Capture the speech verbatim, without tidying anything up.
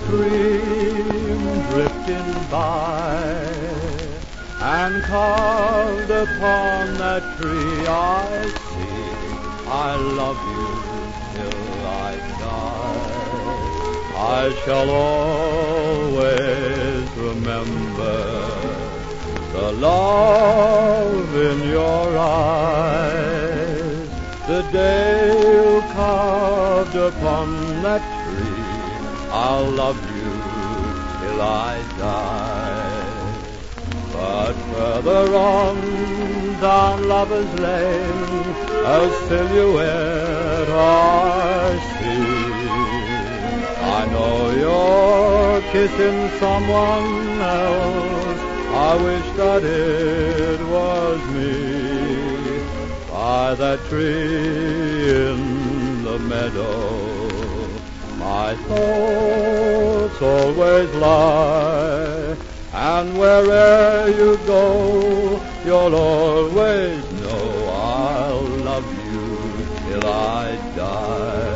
stream drifting by, and carved upon that tree I see, I love you till I die. I shall always remember the love in your eyes, the day you carved upon that tree. I'll love you till I die. But further on down Lover's Lane, a silhouette I see. I know you're kissing someone else, I wish that it was me. By that tree in the meadow, my thoughts always lie, and wherever you go, you'll always know I'll love you till I die.